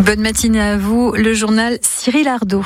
Bonne matinée à vous, le journal Cyril Ardo.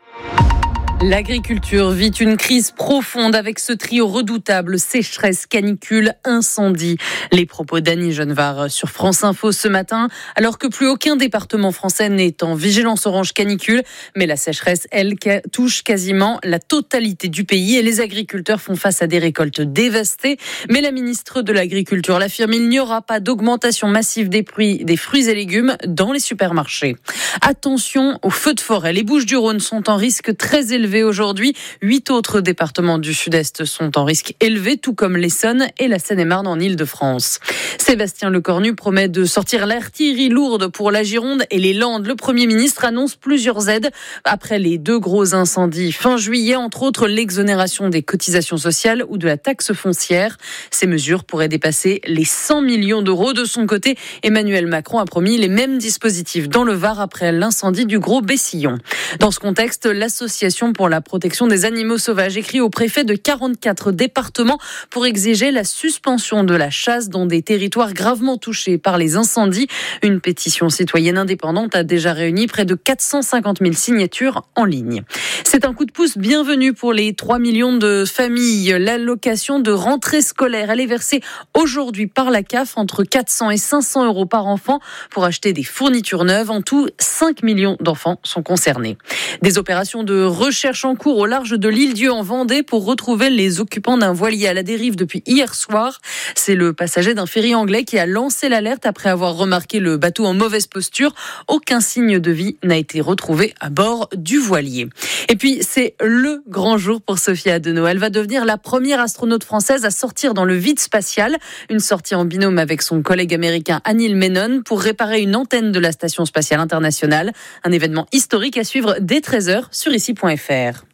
L'agriculture vit une crise profonde avec ce trio redoutable, sécheresse, canicule, incendie. Les propos d'Annie Genevard sur France Info ce matin, alors que plus aucun département français n'est en vigilance orange canicule. Mais la sécheresse, elle, touche quasiment la totalité du pays et les agriculteurs font face à des récoltes dévastées. Mais la ministre de l'Agriculture l'affirme, il n'y aura pas d'augmentation massive des fruits et légumes dans les supermarchés. Attention aux feux de forêt. Les Bouches-du-Rhône sont en risque très élevé aujourd'hui. 8 autres départements du Sud-Est sont en risque élevé, tout comme l'Essonne et la Seine-et-Marne en Île-de-France. Sébastien Lecornu promet de sortir l'artillerie lourde pour la Gironde et les Landes. Le Premier ministre annonce plusieurs aides après les 2 gros incendies fin juillet, entre autres l'exonération des cotisations sociales ou de la taxe foncière. Ces mesures pourraient dépasser les 100 millions d'euros. De son côté, Emmanuel Macron a promis les mêmes dispositifs dans le Var après l'incendie du Gros Bessillon. Dans ce contexte, l'association pour la protection des animaux sauvages écrit au préfet de 44 départements pour exiger la suspension de la chasse dans des territoires gravement touchés par les incendies. Une pétition citoyenne indépendante a déjà réuni près de 450 000 signatures en ligne. C'est un coup de pouce bienvenu pour les 3 millions de familles. L'allocation de rentrée scolaire, elle est versée aujourd'hui par la CAF entre 400 et 500 euros par enfant pour acheter des fournitures neuves. En tout, 5 millions d'enfants sont concernés. Des opérations de recherche en cours au large de l'Île-Dieu en Vendée pour retrouver les occupants d'un voilier à la dérive depuis hier soir. C'est le passager d'un ferry anglais qui a lancé l'alerte après avoir remarqué le bateau en mauvaise posture. Aucun signe de vie n'a été retrouvé à bord du voilier. Et puis, c'est le grand jour pour Sophia Adenau. Elle va devenir la première astronaute française à sortir dans le vide spatial. Une sortie en binôme avec son collègue américain Anil Menon pour réparer une antenne de la Station spatiale internationale. Un événement historique à suivre dès 13h sur ici.fr.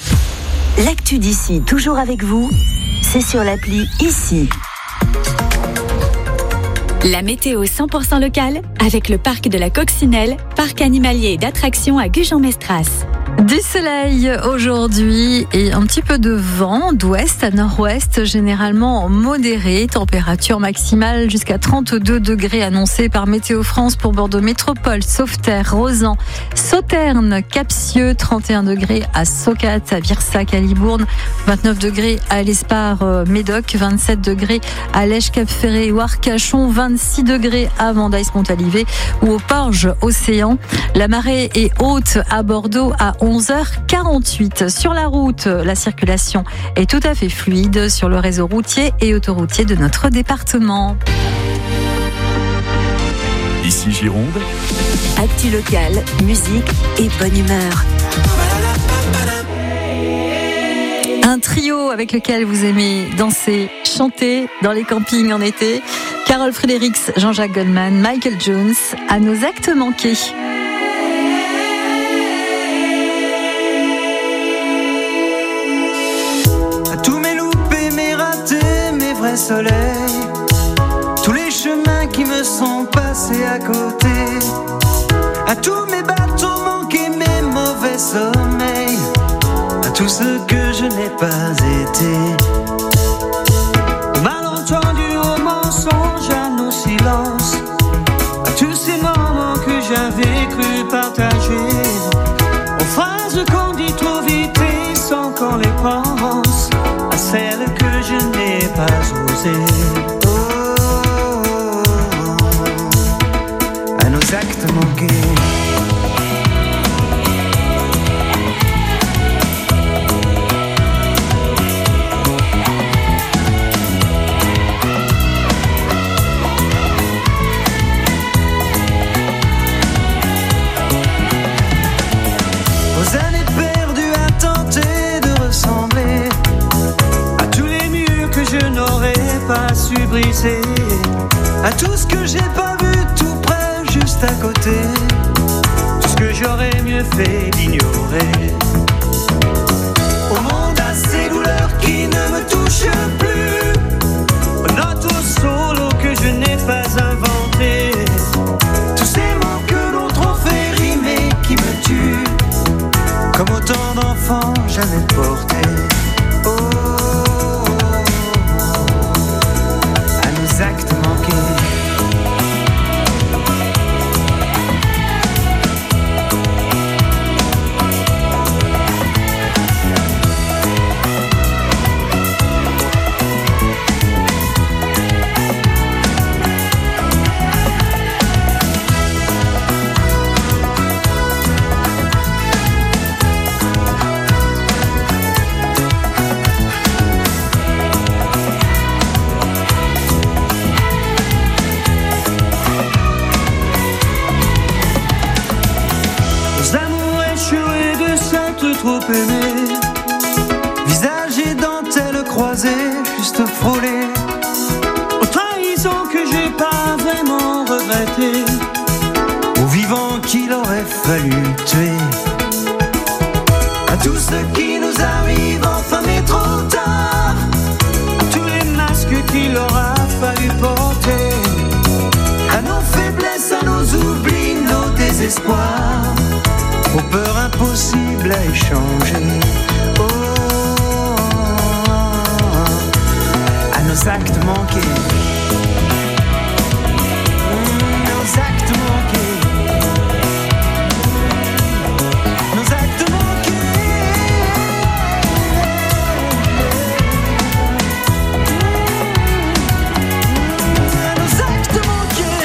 L'actu d'ici, toujours avec vous, c'est sur l'appli Ici. La météo 100% locale avec le parc de la Coccinelle, parc animalier et d'attractions à Gujan-Mestras. Du soleil aujourd'hui et un petit peu de vent d'ouest à nord-ouest, généralement modéré. Température maximale jusqu'à 32 degrés annoncée par Météo France pour Bordeaux Métropole, Sauveterre, Rozan, Sauternes, Capsieux, 31 degrés à Socat, à Virsac, à Libourne, 29 degrés à l'Espar, Médoc, 27 degrés à Lèche, Cap-Ferré ou Arcachon, 26 degrés à Vendaille-Montalivet ou au Porge Océan. La marée est haute à Bordeaux à 11h48. Sur la route, la circulation est tout à fait fluide sur le réseau routier et autoroutier de notre département. Ici Gironde. Actu locale, musique et bonne humeur. Un trio avec lequel vous aimez danser, chanter dans les campings en été. Carole Fredericks, Jean-Jacques Goldman, Michael Jones, à nos actes manqués. Soleil, tous les chemins qui me sont passés à côté, à tous mes bateaux manqués, mes mauvais sommeils, à tout ce que je n'ai pas été, au malentendu, au mensonge, à nos silences, à tous ces moments que j'avais cru partager, aux phrases qu'on dit trop vite et sans qu'on les pense, à celles que je n'ai pas osé. À nos actes manqués. Aux années perdues à tenter de ressembler à tous les murs que je n'aurais pas su briser, à tout ce que j'ai pas vu tout près, juste à côté, tout ce que j'aurais mieux fait d'ignorer. Au monde à ces douleurs qui ne me touchent plus, aux notes au solo que je n'ai pas inventé, tous ces mots que l'autre ont fait rimer qui me tuent, comme autant d'enfants jamais portés. Actes manqués. arrêter, aux vivants qu'il aurait fallu tuer, à tout ce qui nous arrive enfin mais trop tard, à tous les masques qu'il aura fallu porter, à nos faiblesses, à nos oublis, nos désespoirs, aux peurs impossibles à échanger, à nos actes manqués, nos actes manqués, nos actes manqués, nos actes manqués.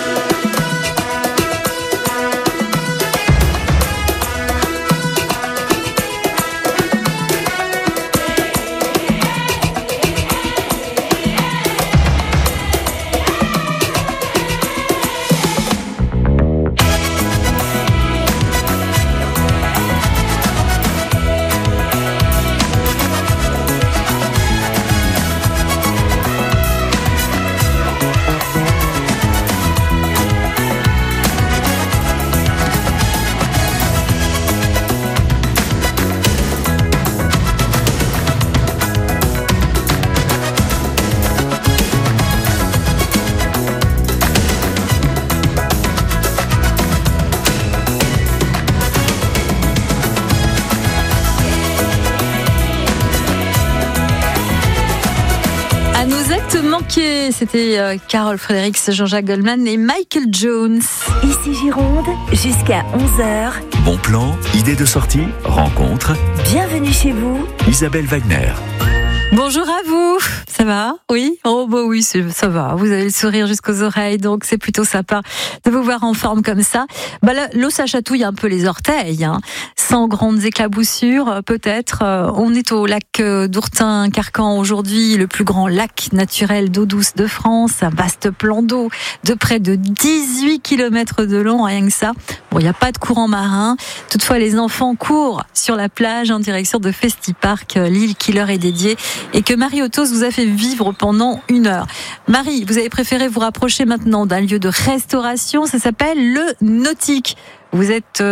À nos actes manqués, c'était Carol Fredericks, Jean-Jacques Goldman et Michael Jones. Ici Gironde, jusqu'à 11h. Bon plan, idée de sortie, rencontre. Bienvenue chez vous. Isabelle Wagner. Bonjour à vous, ça va? Oui? Oh bah oui, ça va, vous avez le sourire jusqu'aux oreilles, donc c'est plutôt sympa de vous voir en forme comme ça. Bah là, l'eau ça chatouille un peu les orteils, hein. Sans grandes éclaboussures peut-être. On est au lac d'Ourtin-Carcan aujourd'hui, le plus grand lac naturel d'eau douce de France, un vaste plan d'eau de près de 18 km de long, rien que ça. Bon, il n'y a pas de courant marin, toutefois les enfants courent sur la plage en direction de Festipark, l'île qui leur est dédiée et que Marie Autos vous a fait vivre pendant 1 heure. Marie, vous avez préféré vous rapprocher maintenant d'un lieu de restauration, ça s'appelle le Nautique. Vous êtes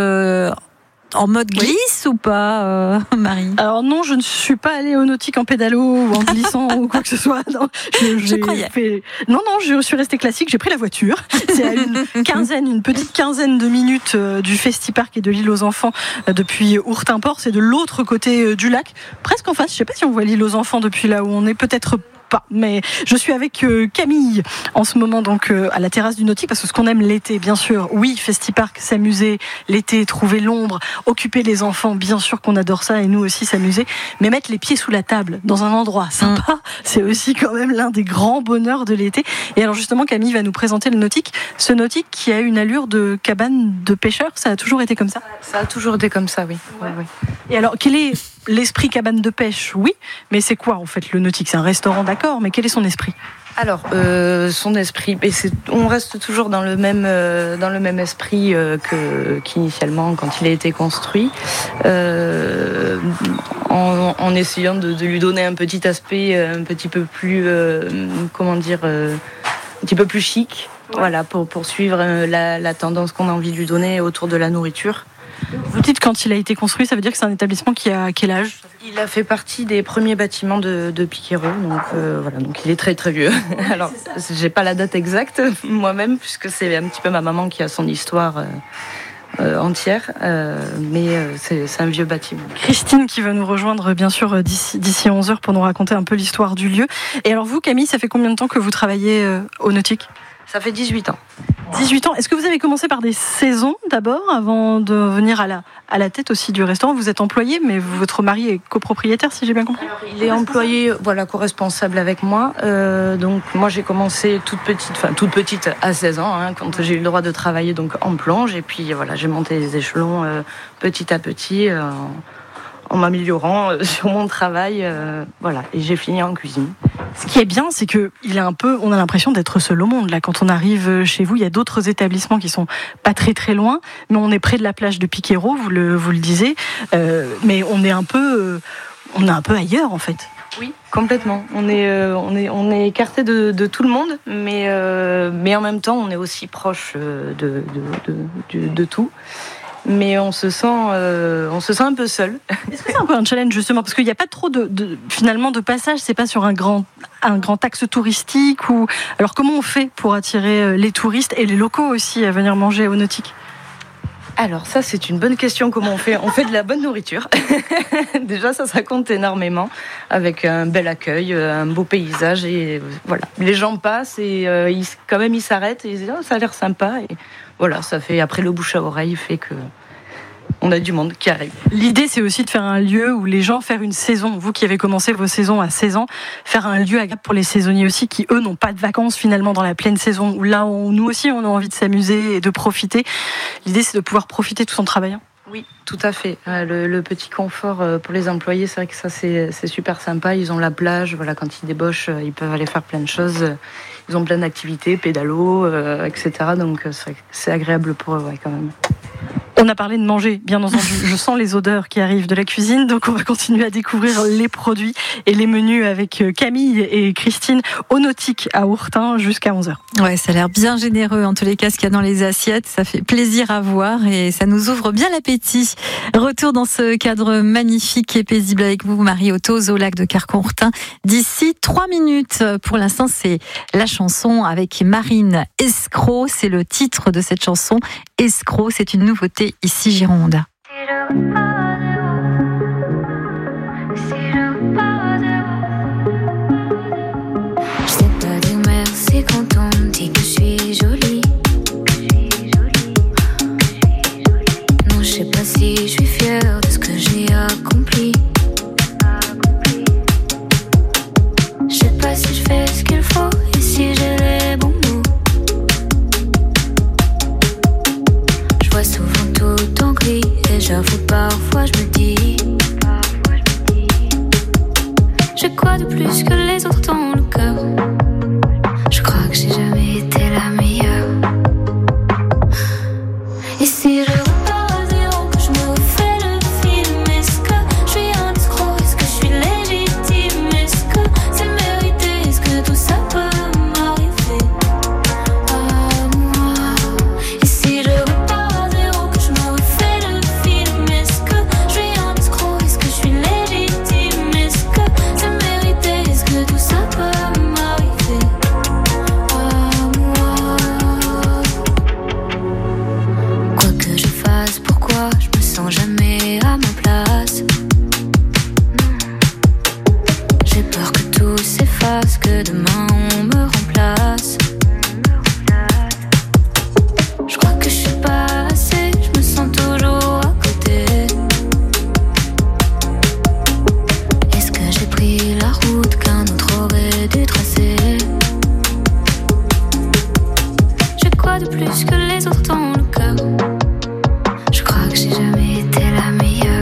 en mode glisse ou pas, Marie? Alors non, je ne suis pas allée au Nautique en pédalo ou en glissant ou quoi que ce soit. Non, je croyais. Non, je suis restée classique. J'ai pris la voiture. C'est à une petite quinzaine de minutes du Festipark et de l'île aux enfants depuis Ourtin-Port. C'est de l'autre côté du lac, presque en face. Je ne sais pas si on voit l'île aux enfants depuis là où on est, peut-être pas, mais je suis avec Camille en ce moment donc à la terrasse du Nautique, parce que ce qu'on aime l'été, bien sûr, oui, Festipark, s'amuser l'été, trouver l'ombre, occuper les enfants, bien sûr qu'on adore ça, et nous aussi s'amuser, mais mettre les pieds sous la table dans un endroit sympa, c'est aussi quand même l'un des grands bonheurs de l'été. Et alors justement, Camille va nous présenter le Nautique, ce Nautique qui a une allure de cabane de pêcheurs. Ça a toujours été comme ça? Ça a toujours été comme ça, oui. Ouais. Et alors, quel est l'esprit cabane de pêche? Oui, mais c'est quoi en fait le Nautique? C'est un restaurant, d'accord, mais quel est son esprit? Alors, son esprit, on reste toujours dans le même esprit qu'initialement quand il a été construit, en essayant de lui donner un petit aspect un petit peu plus, un petit peu plus chic, voilà, pour suivre la tendance qu'on a envie de lui donner autour de la nourriture. Vous dites quand il a été construit, ça veut dire que c'est un établissement qui a quel âge? Il a fait partie des premiers bâtiments de Piquero, donc voilà, donc il est très très vieux. Alors, j'ai pas la date exacte moi-même, puisque c'est un petit peu ma maman qui a son histoire entière, mais c'est un vieux bâtiment. Christine qui va nous rejoindre bien sûr d'ici 11h pour nous raconter un peu l'histoire du lieu. Et alors vous, Camille, ça fait combien de temps que vous travaillez au Nautique? Ça fait 18 ans. 18 ans. Est-ce que vous avez commencé par des saisons d'abord, avant de venir à la tête aussi du restaurant? Vous êtes employé, mais votre mari est copropriétaire, si j'ai bien compris? Alors, il est employé, voilà, co-responsable avec moi. Donc moi j'ai commencé toute petite à 16 ans, hein, quand j'ai eu le droit de travailler donc en plonge. Et puis voilà, j'ai monté les échelons petit à petit en m'améliorant sur mon travail, voilà, et j'ai fini en cuisine. Ce qui est bien, c'est que on a l'impression d'être seul au monde. Là, quand on arrive chez vous, il y a d'autres établissements qui sont pas très très loin, mais on est près de la plage de Piquero, vous le disiez, mais on est un peu ailleurs en fait. Oui, complètement. On est écarté de tout le monde, mais en même temps, on est aussi proche de tout. Mais on se sent un peu seul. Est-ce que c'est un peu un challenge justement parce qu'il n'y a pas trop finalement de passage, c'est pas sur un grand axe touristique ou alors comment on fait pour attirer les touristes et les locaux aussi à venir manger au Nautique? Alors ça c'est une bonne question, comment on fait? On fait de la bonne nourriture. Déjà ça compte énormément avec un bel accueil, un beau paysage et voilà. Les gens passent et ils s'arrêtent et ils disent ça a l'air sympa et voilà, ça fait après le bouche à oreille fait que on a du monde qui arrive. L'idée, c'est aussi de faire un lieu où les gens faire une saison. Vous qui avez commencé vos saisons à 16 ans, faire un lieu agréable pour les saisonniers aussi, qui eux n'ont pas de vacances finalement dans la pleine saison. Où là, nous aussi, on a envie de s'amuser et de profiter. L'idée, c'est de pouvoir profiter tout en travaillant. Oui, tout à fait. Le petit confort pour les employés, c'est vrai que ça, c'est super sympa. Ils ont la plage. Voilà, quand ils débauchent, ils peuvent aller faire plein de choses. Ils ont plein d'activités, pédalo, etc. Donc, c'est agréable pour eux, ouais, quand même. On a parlé de manger, bien entendu. Je sens les odeurs qui arrivent de la cuisine, donc on va continuer à découvrir les produits et les menus avec Camille et Christine au Nautique à Hourtin jusqu'à 11h. Ouais, ça a l'air bien généreux en tous les cas ce qu'il y a dans les assiettes. Ça fait plaisir à voir et ça nous ouvre bien l'appétit. Retour dans ce cadre magnifique et paisible avec vous, Marie Ottoz, au lac de Carcon-Hourtin. D'ici 3 minutes. Pour l'instant, c'est la chanson avec Marine Escroc. C'est le titre de cette chanson. Escroc, c'est une nouveauté ici Gironde. Je sais pas dire merci quand on me dit que je suis jolie. Non, je sais pas si je suis fière de ce que j'ai accompli. Je sais pas si je fais ce qu'il faut et si j'ai les bons mots. Je vois souvent tout en gris et j'avoue parfois je me dis j'ai quoi de plus que les autres dans le cœur. Je crois que j'ai jamais été la meilleure. Et si je repars à zéro, que je me refais le film, est-ce que je suis un escroc? Est-ce que je suis légitime? Est-ce que c'est mérité? Est-ce que tout ça peut m'arriver à moi? Et si je repars à zéro, que je me refais le film, est-ce que je suis un escroc? Est-ce que je suis légitime? Est-ce que c'est mérité? Est-ce que tout ça peut m'arriver à moi? Quoi que je fasse, pourquoi je me sens jamais à ma place? J'ai peur que tout s'efface, que demain on me remplace. Je crois que je suis pas assez, je me sens toujours à côté. Est-ce que j'ai pris la route qu'un autre aurait dû tracer? J'ai quoi de plus que les autres dans le cœur? Je crois que j'ai jamais été la meilleure.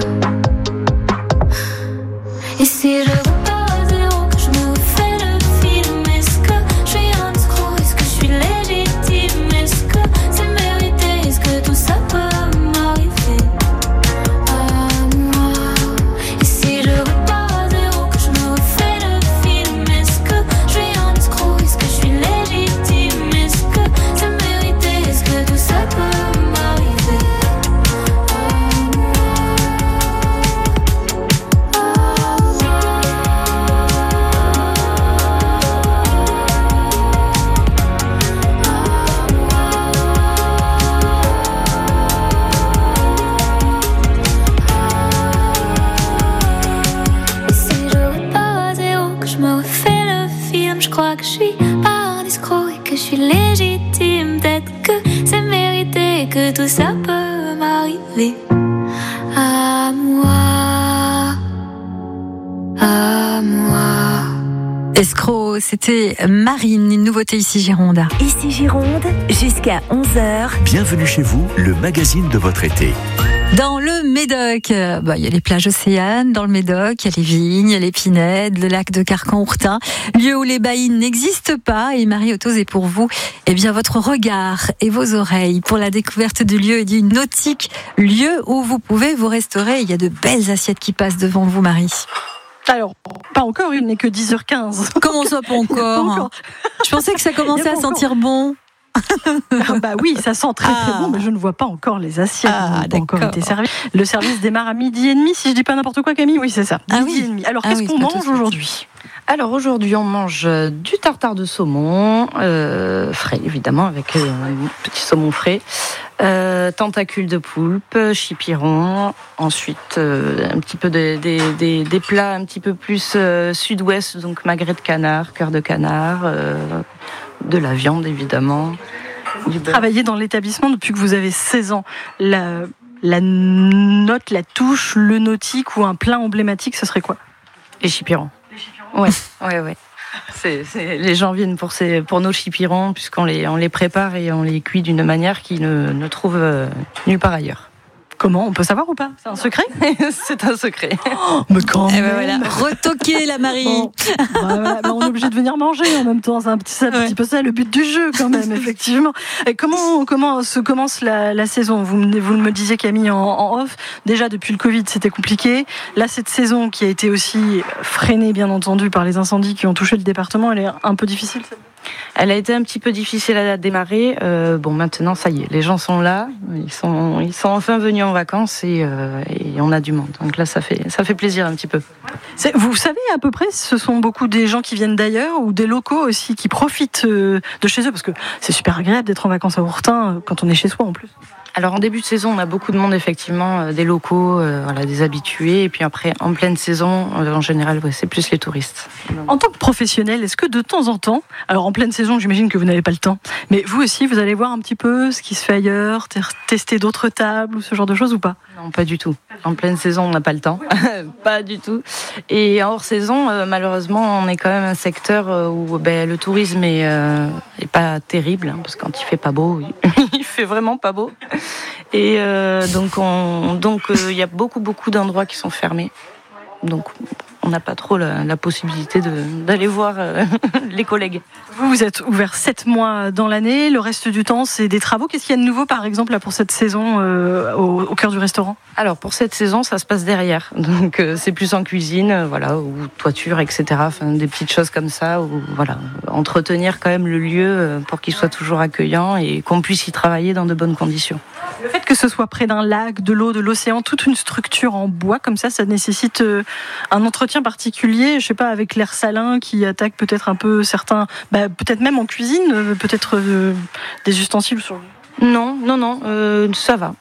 Et si je repars à zéro, que je me refais le film, est-ce que je suis un escroc? Est-ce que je suis légitime? Est-ce que c'est mérité? Est-ce que tout ça peut m'arriver à moi? Et si je repars à zéro, que je me refais le film, est-ce que je suis un escroc? Est-ce que je suis légitime? Est-ce que c'est mérité? Est-ce que tout ça peut m'arriver à moi? Et si je repars à zéro, que je me refais le film, je crois que je suis pas un escroc et que je suis légitime. Peut-être que c'est mérité et que tout ça peut m'arriver à moi, à moi. Escroc, c'était Marine, une nouveauté ici Gironde. Ici Gironde, jusqu'à 11h. Bienvenue chez vous, le magazine de votre été. Dans le Médoc, il y a les plages océanes dans le Médoc, il y a les vignes, il y a les pinèdes, le lac de Carcon-Hourtin, lieu où les baillis n'existent pas. Et Marie Ottoz est pour vous, votre regard et vos oreilles pour la découverte du lieu et du Nautique, lieu où vous pouvez vous restaurer. Il y a de belles assiettes qui passent devant vous, Marie. Alors, pas encore, il n'est que 10h15. Comment ça, pas encore? Je pensais que ça commençait à sentir bon. Bah oui, ça sent très très bon, mais je ne vois pas encore les assiettes qui n'ont pas encore été servies. Le service démarre à 12h30, si je dis pas n'importe quoi, Camille. Oui, c'est ça. 12h30. Alors, qu'est-ce qu'on mange aujourd'hui? Alors aujourd'hui, on mange du tartare de saumon, frais évidemment, avec un petit saumon frais, tentacules de poulpe, chipiron, ensuite un petit peu des plats un petit peu plus sud-ouest, donc magret de canard, cœur de canard, de la viande évidemment. Vous travaillez dans l'établissement depuis que vous avez 16 ans. La note, la touche, le nautique ou un plat emblématique, ce serait quoi? Les chipirons. Ouais. Les gens viennent pour nos chipirons, puisqu'on les prépare et on les cuit d'une manière qu'ils ne trouvent nulle part ailleurs. Comment? On peut savoir ou pas? C'est un secret? C'est un secret. Oh, mais quand même. Voilà. Retoquer la Marie. Bon. On est obligé de venir manger en même temps. C'est un petit peu ça le but du jeu quand même, effectivement. Et comment se commence la saison? Vous me disiez, Camille, en off. Déjà, depuis le Covid, c'était compliqué. Là, cette saison qui a été aussi freinée, bien entendu, par les incendies qui ont touché le département, elle est un peu difficile, celle-là. Elle a été un petit peu difficile à démarrer. Maintenant, ça y est, les gens sont là. Ils sont enfin venus en vacances et on a du monde. Donc là, ça fait plaisir un petit peu. Vous savez à peu près, ce sont beaucoup des gens qui viennent d'ailleurs ou des locaux aussi qui profitent de chez eux, parce que c'est super agréable d'être en vacances à Ourtin quand on est chez soi en plus. Alors en début de saison, on a beaucoup de monde effectivement, des locaux, des habitués, et puis après en pleine saison, en général, c'est plus les touristes. En tant que professionnel, est-ce que de temps en temps, alors en pleine saison, j'imagine que vous n'avez pas le temps, mais vous aussi, vous allez voir un petit peu ce qui se fait ailleurs, tester d'autres tables ou ce genre de choses ou pas? Non, pas du tout. En pleine saison, on n'a pas le temps, pas du tout. Et hors saison, malheureusement, on est quand même un secteur où le tourisme est pas terrible, parce que quand il fait pas beau, il fait vraiment pas beau. Et donc il y a beaucoup d'endroits qui sont fermés. Donc on n'a pas trop la possibilité d'aller voir les collègues. Vous êtes ouvert 7 mois dans l'année, le reste du temps c'est des travaux. Qu'est-ce qu'il y a de nouveau par exemple là, pour cette saison au cœur du restaurant? Alors pour cette saison ça se passe derrière, donc c'est plus en cuisine, ou toiture, etc. Enfin, des petites choses comme ça, entretenir quand même le lieu pour qu'il soit toujours accueillant et qu'on puisse y travailler dans de bonnes conditions. Le fait que ce soit près d'un lac, de l'eau, de l'océan, toute une structure en bois comme ça nécessite un entretien particulier, je sais pas, avec l'air salin qui attaque peut-être un peu certains, peut-être même en cuisine, peut-être des ustensiles sur lui. Non, ça va.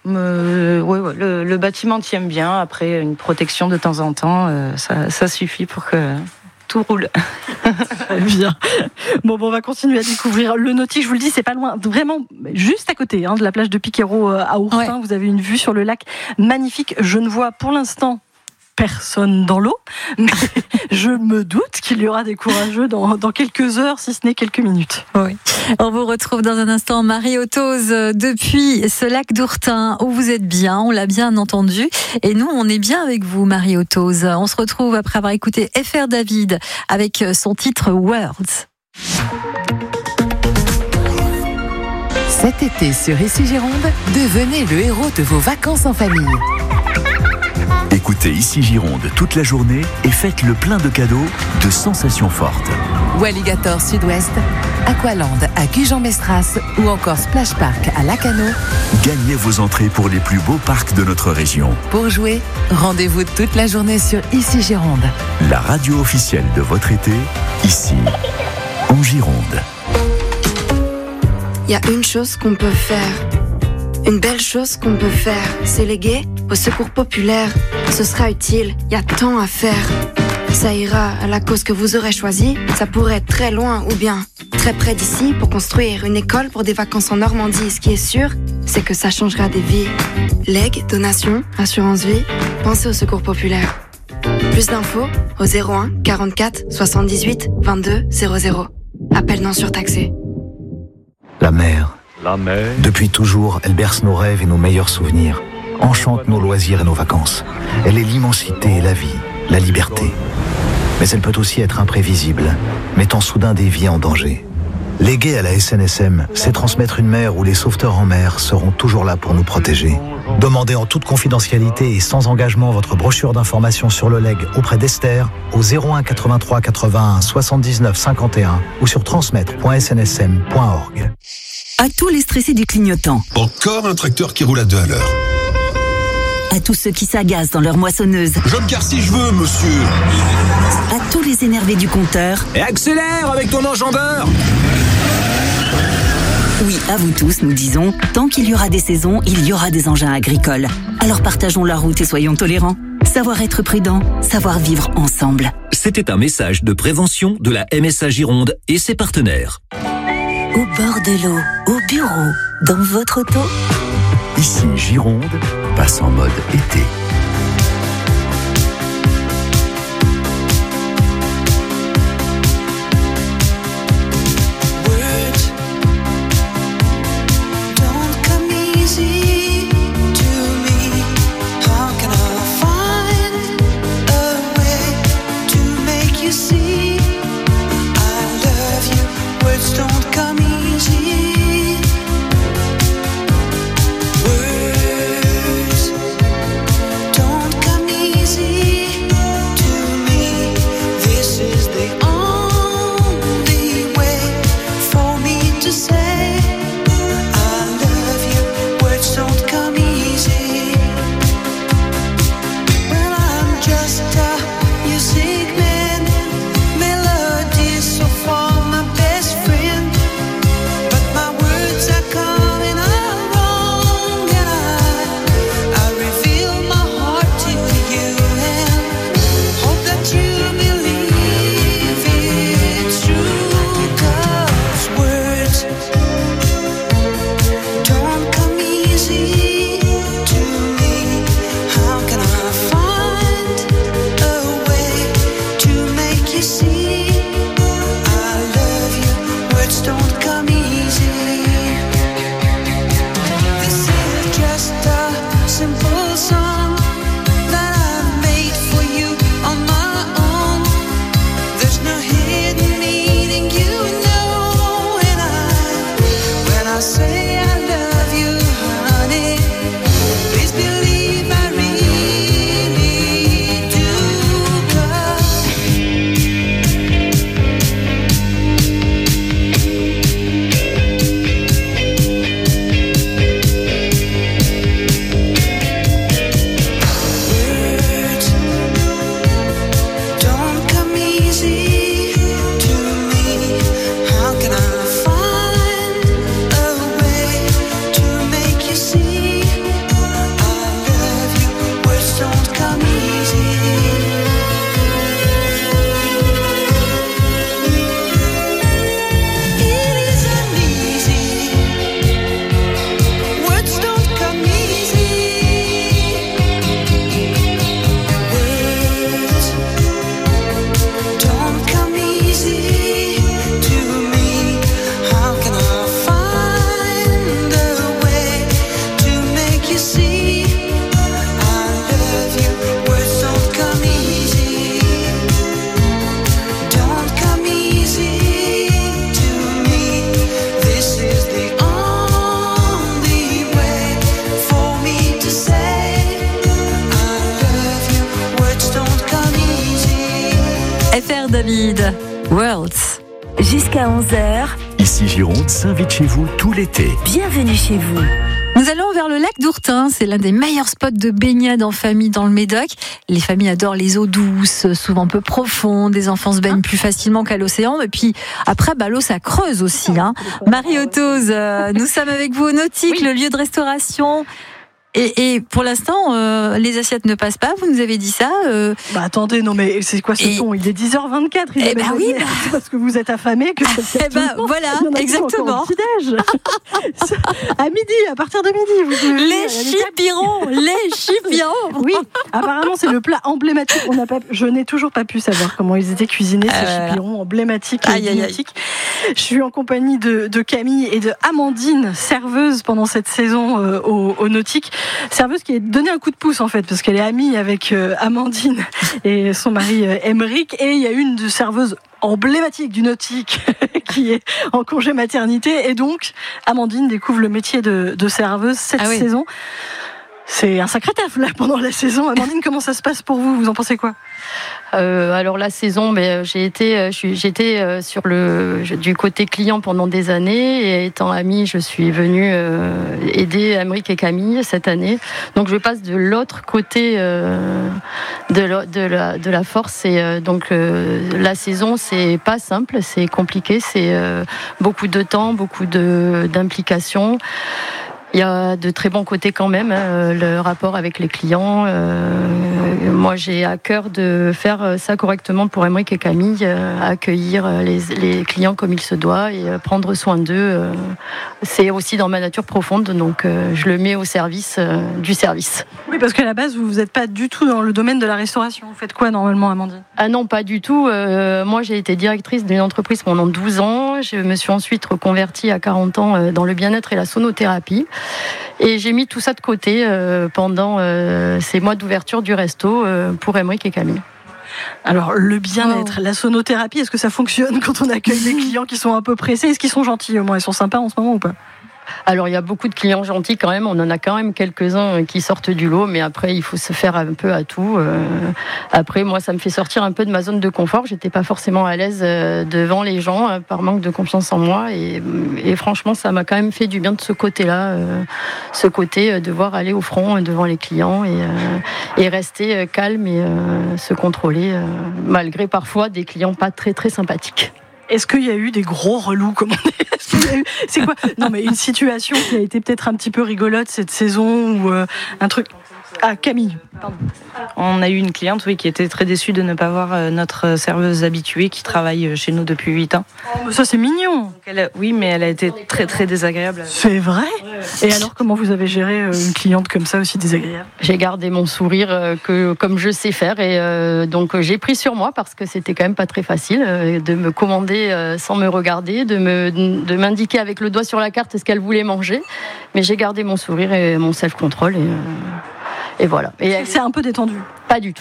Le bâtiment tient bien. Après, une protection de temps en temps, ça suffit pour que tout roule. Très bien. Bon, on va continuer à découvrir le nautique. Je vous le dis, c'est pas loin, vraiment juste à côté de la plage de Piquero à Ourtin. Ouais. Vous avez une vue sur le lac magnifique. Je ne vois pour l'instant personne dans l'eau, mais je me doute qu'il y aura des courageux dans quelques heures, si ce n'est quelques minutes. Oui. On vous retrouve dans un instant, Marie Ottoz, depuis ce lac d'Ourtin où vous êtes bien, on l'a bien entendu, et nous on est bien avec vous, Marie Ottoz. On se retrouve après avoir écouté F.R. David avec son titre Words. Cet été sur Ici Gironde, devenez le héros de vos vacances en famille. Écoutez Ici Gironde toute la journée et faites le plein de cadeaux, de sensations fortes. Walligator Sud-Ouest, Aqualand à Gujan-Mestras ou encore Splash Park à Lacano. Gagnez vos entrées pour les plus beaux parcs de notre région. Pour jouer, rendez-vous toute la journée sur Ici Gironde. La radio officielle de votre été, ici, en Gironde. Il y a une chose qu'on peut faire. Une belle chose qu'on peut faire, c'est léguer au secours populaire. Ce sera utile, il y a tant à faire. Ça ira à la cause que vous aurez choisie. Ça pourrait être très loin ou bien très près d'ici pour construire une école pour des vacances en Normandie. Ce qui est sûr, c'est que ça changera des vies. Legs, donations, assurance vie, pensez au secours populaire. Plus d'infos au 01 44 78 22 00. Appel non surtaxé. La mer. Depuis toujours, elle berce nos rêves et nos meilleurs souvenirs, enchante nos loisirs et nos vacances. Elle est l'immensité et la vie, la liberté. Mais elle peut aussi être imprévisible, mettant soudain des vies en danger. Léguer à la SNSM, c'est transmettre une mer où les sauveteurs en mer seront toujours là pour nous protéger. Demandez en toute confidentialité et sans engagement votre brochure d'information sur le legs auprès d'Esther au 01 83 81 79 51 ou sur transmettre.snsm.org. À tous les stressés du clignotant. Encore un tracteur qui roule à 2 à l'heure. À tous ceux qui s'agacent dans leur moissonneuse. Je me gare si je veux, monsieur. À tous les énervés du compteur. Et accélère avec ton enjambeur. Oui, à vous tous, nous disons, tant qu'il y aura des saisons, il y aura des engins agricoles. Alors partageons la route et soyons tolérants. Savoir être prudent, savoir vivre ensemble. C'était un message de prévention de la MSA Gironde et ses partenaires. Au bord de l'eau, au bureau, dans votre auto. Ici Gironde passe en mode été. David, Worlds. Jusqu'à 11h. Ici Gironde s'invite chez vous tout l'été. Bienvenue chez vous. Nous allons vers le lac d'Ourtin. C'est l'un des meilleurs spots de baignade en famille dans le Médoc. Les familles adorent les eaux douces, souvent peu profondes. Les enfants se baignent plus facilement qu'à l'océan. Et puis après, l'eau, ça creuse aussi. Marie Ottoz, nous sommes avec vous au Nautique, le lieu de restauration. Et pour l'instant, les assiettes ne passent pas, vous nous avez dit ça. Attendez, non mais c'est quoi ce ton ? Il est 10h24. Oui, c'est parce que vous êtes affamés que voilà, exactement. À midi, à partir de midi, vous pouvez les chipirons. Oui, apparemment c'est le plat emblématique. Je n'ai toujours pas pu savoir comment ils étaient cuisinés, ces chipirons emblématiques et mythiques. Je suis en compagnie de Camille et de Amandine, serveuse pendant cette saison au Nautique. Serveuse qui a donné un coup de pouce en fait, parce qu'elle est amie avec Amandine et son mari Émeric, et il y a une de serveuse emblématique du Nautique qui est en congé maternité. Et donc, Amandine découvre le métier de serveuse cette saison. C'est un sacré taf là pendant la saison. Amandine, comment ça se passe pour vous ? Vous en pensez quoi ? Alors la saison, j'étais du côté client pendant des années, et étant amie, je suis venue aider Aymeric et Camille cette année. Donc je passe de l'autre côté de la force. Et donc la saison, c'est pas simple, c'est compliqué, c'est beaucoup de temps, beaucoup d'implications. Il y a de très bons côtés quand même, le rapport avec les clients. Moi, j'ai à cœur de faire ça correctement pour Aymeric et Camille, accueillir les clients comme il se doit et prendre soin d'eux. C'est aussi dans ma nature profonde, donc je le mets au service du service. Oui, parce qu'à la base, vous n'êtes pas du tout dans le domaine de la restauration. Vous faites quoi normalement, Amandine ? Ah non, pas du tout. Moi, j'ai été directrice d'une entreprise pendant 12 ans. Je me suis ensuite reconvertie à 40 ans dans le bien-être et la sonothérapie. Et j'ai mis tout ça de côté pendant ces mois d'ouverture du resto pour Aymeric et Camille. Alors, le bien-être, la sonothérapie, est-ce que ça fonctionne quand on accueille des clients qui sont un peu pressés ? Est-ce qu'ils sont gentils au moins ? Ils sont sympas en ce moment ou pas ? Alors, il y a beaucoup de clients gentils quand même. On en a quand même quelques-uns qui sortent du lot, mais après, il faut se faire un peu à tout. Après, moi, ça me fait sortir un peu de ma zone de confort. J'étais pas forcément à l'aise devant les gens par manque de confiance en moi. Et franchement, ça m'a quand même fait du bien de ce côté-là. Ce côté, devoir aller au front devant les clients et rester calme et se contrôler, malgré parfois des clients pas très, très sympathiques. Est-ce qu'il y a eu des gros relous, comme on dit ? C'est quoi ? Non, mais une situation qui a été peut-être un petit peu rigolote cette saison ou un truc. Ah, Camille, pardon. On a eu une cliente qui était très déçue de ne pas voir notre serveuse habituée qui travaille chez nous depuis 8 ans. Oh, mais ça, c'est mignon. Oui, mais elle a été très très désagréable. C'est vrai ? Et alors, comment vous avez géré une cliente comme ça aussi désagréable ? J'ai gardé mon sourire comme je sais faire, et donc j'ai pris sur moi parce que c'était quand même pas très facile de me commander sans me regarder, de m'indiquer avec le doigt sur la carte ce qu'elle voulait manger. Mais j'ai gardé mon sourire et mon self-control et voilà. Et elle s'est un peu détendue ? Pas du tout.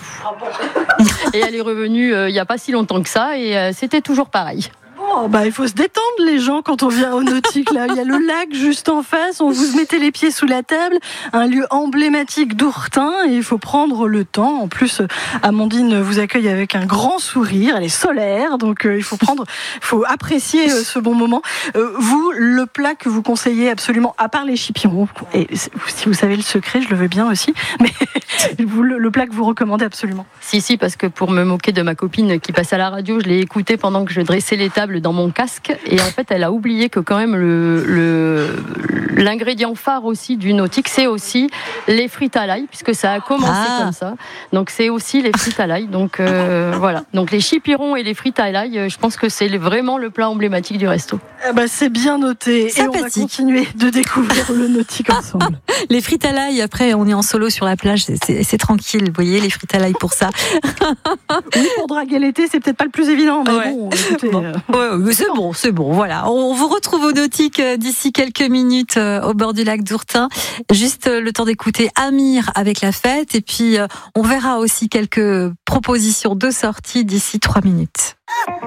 Et elle est revenue il n'y a pas si longtemps que ça, et c'était toujours pareil. Oh, il faut se détendre les gens quand on vient au nautique là. Il y a le lac juste en face, on vous mettez les pieds sous la table, un lieu emblématique d'Ourtin, et il faut prendre le temps. En plus, Amandine vous accueille avec un grand sourire, elle est solaire, donc il faut apprécier ce bon moment. Vous, le plat que vous conseillez absolument, à part les chipirons, et si vous savez le secret, je le veux bien aussi, mais le plat que vous recommandez absolument. Si, parce que pour me moquer de ma copine qui passe à la radio, je l'ai écoutée pendant que je dressais les tables dans mon casque, et en fait elle a oublié que quand même l'ingrédient phare aussi du nautique, c'est aussi les frites à l'ail, puisque ça a commencé comme ça, donc c'est aussi les frites à l'ail, donc voilà, donc les chipirons et les frites à l'ail, je pense que c'est vraiment le plat emblématique du resto. C'est bien noté. Sympathique. Et on va continuer de découvrir le nautique ensemble. Les frites à l'ail, après on est en solo sur la plage, c'est tranquille, vous voyez, les frites à l'ail pour ça. Oui, pour draguer l'été, c'est peut-être pas le plus évident, mais bon, écoutez, c'est bon, voilà. On vous retrouve au nautique d'ici quelques minutes au bord du lac d'Ourtin. Juste le temps d'écouter Amir avec la fête, et puis on verra aussi quelques propositions de sortie d'ici 3 minutes.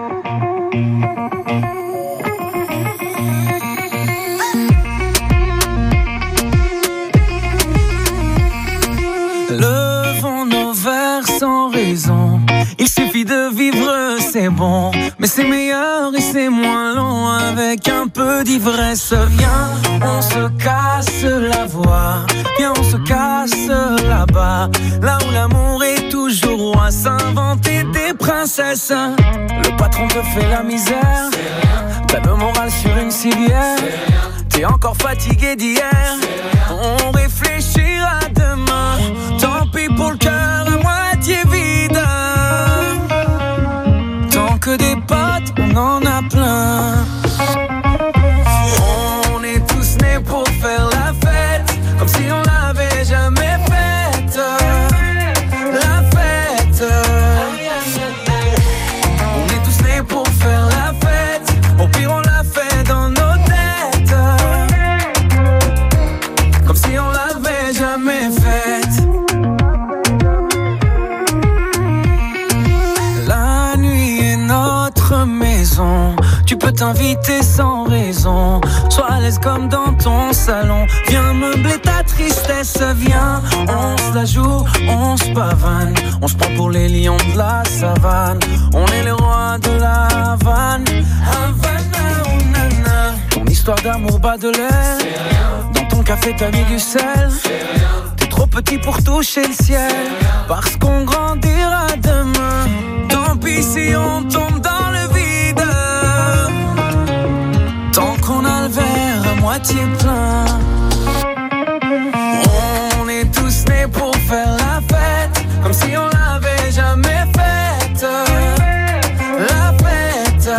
Levons nos verres sans raison. Il suffit de vivre, c'est bon. Mais c'est meilleur et c'est moins long avec un peu d'ivresse. Viens, on se casse la voix. Viens, on se casse là-bas. Là où l'amour est toujours roi. S'inventer des princesses. Le patron te fait la misère. T'as le moral sur une civière. T'es encore fatigué d'hier. On réfléchira demain. Tant pis pour le cœur à moitié vide. Tant que des potes, on en a plein. On est tous nés pour faire la fête, comme si on l'avait jamais faite. La fête. On est tous nés pour faire la fête. Au pire on l'a fait dans nos têtes, comme si on l'avait jamais faite. La nuit est notre maison. Tu peux t'inviter comme dans ton salon. Viens meubler ta tristesse, viens. On se la joue, on se pavane. On se prend pour les lions de la savane. On est les rois de la Havane. Havana, oh nana. Ton histoire d'amour bat de l'air. Dans ton café t'as mis du sel. T'es trop petit pour toucher le ciel. Parce qu'on grandira demain. Tant pis si on tombe dans le vide. Tant qu'on a le verre à moitié plein. On est tous nés pour faire la fête. Comme si on l'avait jamais faite. La fête.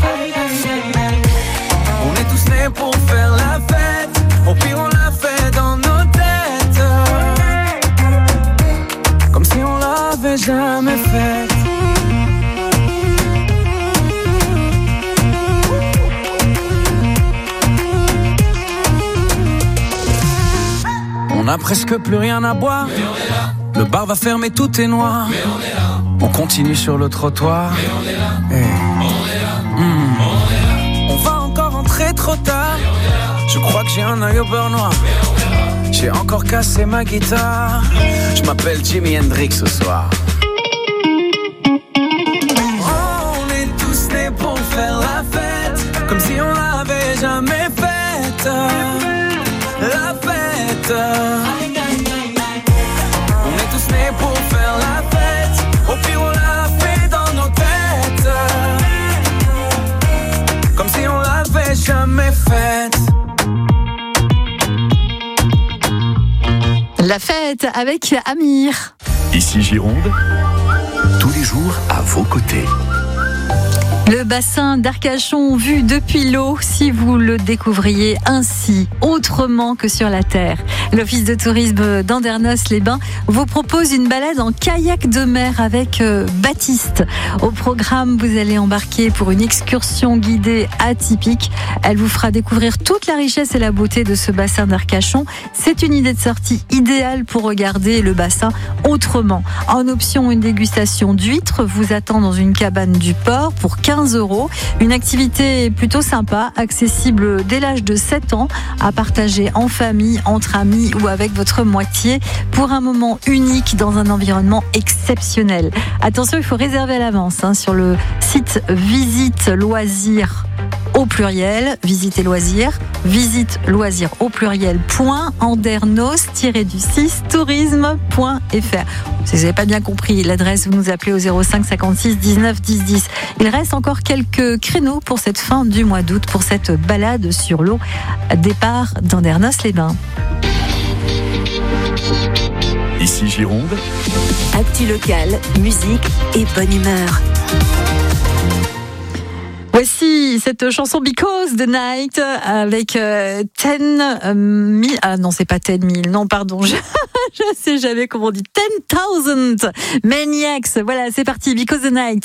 On est tous nés pour faire la fête. Au pire on l'a fait dans nos têtes. Comme si on l'avait jamais faite. On a presque plus rien à boire. Le bar va fermer, tout est noir. On continue sur le trottoir. On va encore rentrer trop tard. Je crois que j'ai un œil au beurre noir. J'ai encore cassé ma guitare. Je m'appelle Jimi Hendrix ce soir. On est tous nés pour faire la fête. Comme si on l'avait jamais faite. La fête. On est tous nés pour faire la fête. Au pire on l'a fait dans nos têtes. Comme si on l'avait jamais faite. La fête avec Amir. Ici Gironde, tous les jours à vos côtés. Le bassin d'Arcachon vu depuis l'eau, si vous le découvriez ainsi, autrement que sur la terre. L'Office de tourisme d'Andernos-les-Bains vous propose une balade en kayak de mer avec Baptiste. Au programme, vous allez embarquer pour une excursion guidée atypique. Elle vous fera découvrir toute la richesse et la beauté de ce bassin d'Arcachon. C'est une idée de sortie idéale pour regarder le bassin autrement. En option, une dégustation d'huîtres vous attend dans une cabane du port pour 15 €. Une activité plutôt sympa, accessible dès l'âge de 7 ans, à partager en famille, entre amis ou avec votre moitié pour un moment unique dans un environnement exceptionnel. Attention, il faut réserver à l'avance sur le site Visite Loisirs au pluriel, visite et loisirs, visite loisirs au pluriel .andernos-6 tourisme.fr. Si vous n'avez pas bien compris l'adresse, vous nous appelez au 05 56 19 10 10. Il reste encore quelques créneaux pour cette fin du mois d'août, pour cette balade sur l'eau, départ d'Andernos-les-Bains. Ici Gironde, Actu local, musique et bonne humeur. Voici cette chanson Because the Night avec 10 000. Ah non, c'est pas 10 000. Non, pardon. Je sais jamais comment on dit. 10,000 Maniacs. Voilà, c'est parti. Because the Night.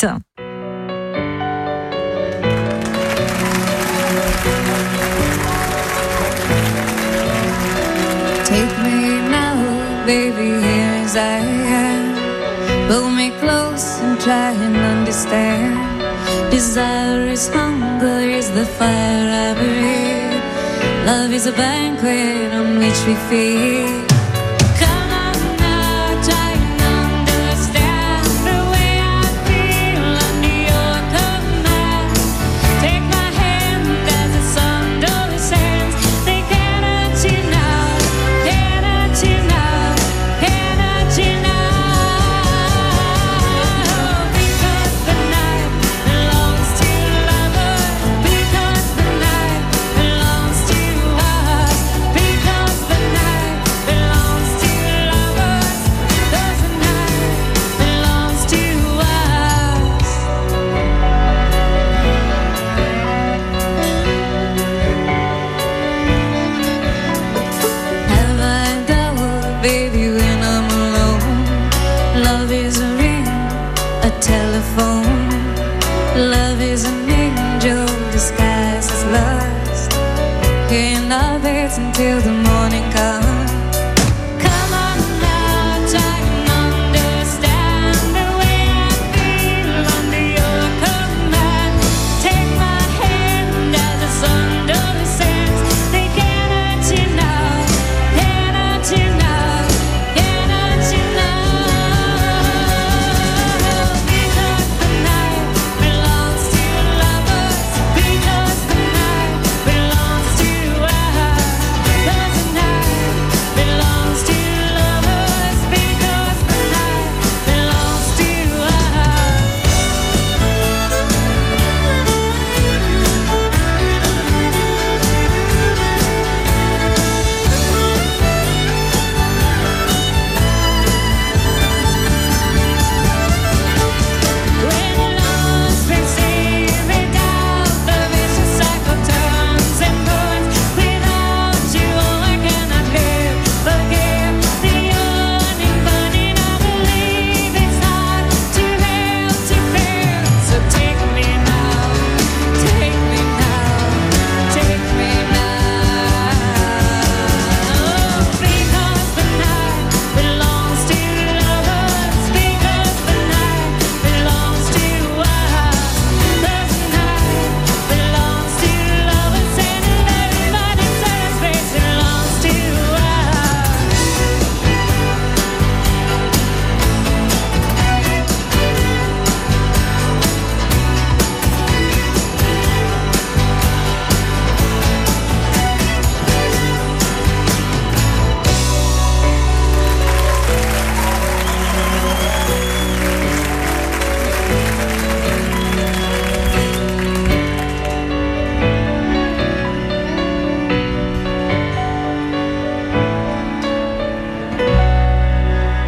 Take me now, baby, here as I am. Pull me close and try and understand. Desire is hunger, is the fire I breathe. Love is a banquet on which we feed. Come on now, try and understand the way I feel under your command. Take my hand as the sun descends. They cannot you now, cannot you now, cannot you now. Because the night belongs to lovers. Because the night belongs to us. Because the night belongs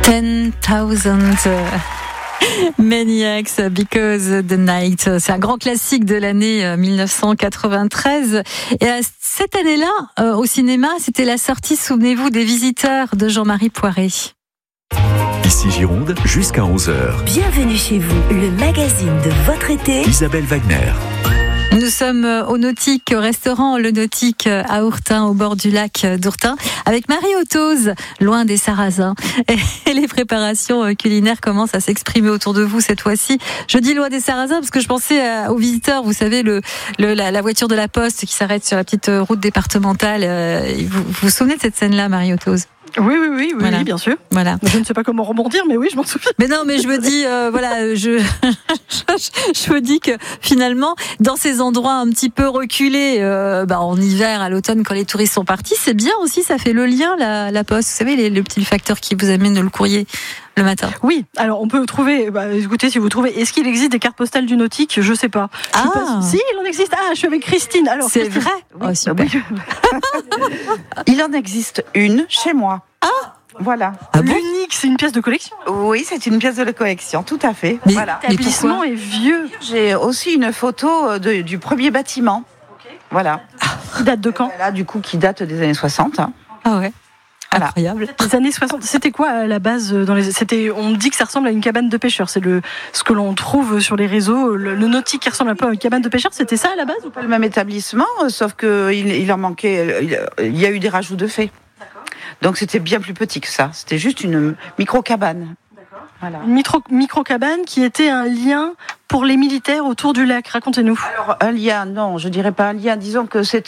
10,000 Maniacs Because the Night. C'est un grand classique de l'année 1993. Et cette année-là, au cinéma, c'était la sortie, souvenez-vous, des Visiteurs de Jean-Marie Poiré. Ici Gironde, jusqu'à 11h. Bienvenue chez vous, le magazine de votre été. Isabelle Wagner. Nous sommes au Nautique, au restaurant Le Nautique à Ourtin, au bord du lac d'Ourtin, avec Marie Ottoz, loin des Sarrasins. Et les préparations culinaires commencent à s'exprimer autour de vous cette fois-ci. Je dis loin des Sarrasins parce que je pensais aux visiteurs, vous savez, la voiture de la Poste qui s'arrête sur la petite route départementale. Vous vous souvenez de cette scène-là, Marie Ottoz ? Oui, voilà. Oui, bien sûr. Voilà. Je ne sais pas comment rebondir, mais oui, je m'en souviens. Mais non, mais je me dis, je me dis que finalement, dans ces endroits un petit peu reculés, en hiver, à l'automne, quand les touristes sont partis, c'est bien aussi, ça fait le lien, la Poste. Vous savez, le petit facteur qui vous amène le courrier le matin. Oui, alors on peut trouver, écoutez, si vous trouvez, est-ce qu'il existe des cartes postales du Nautique ? Je sais pas. Si, il en existe. Ah, je suis avec Christine. Alors, c'est vrai. Oui, oh, super. Oui. Il en existe une chez moi. Ah, voilà. L'unique, c'est une pièce de collection ? Oui, c'est une pièce de collection, tout à fait. Mais voilà. L'établissement est vieux. J'ai aussi une photo du premier bâtiment. Okay. Voilà. Qui date de quand ? Là, du coup, qui date des années 60. Ah ouais. Voilà. Incroyable. Les années 60, c'était quoi à la base on dit que ça ressemble à une cabane de pêcheurs. C'est ce que l'on trouve sur les réseaux. Le Nautique qui ressemble un peu à une cabane de pêcheurs, c'était ça à la base ou pas ? Le même établissement, sauf qu'il en manquait. Il y a eu des rajouts de fait. Donc c'était bien plus petit que ça. C'était juste une micro-cabane. Voilà. Une micro-cabane qui était un lien pour les militaires autour du lac. Racontez-nous. Alors, un lien, non, je dirais pas un lien. Disons que c'est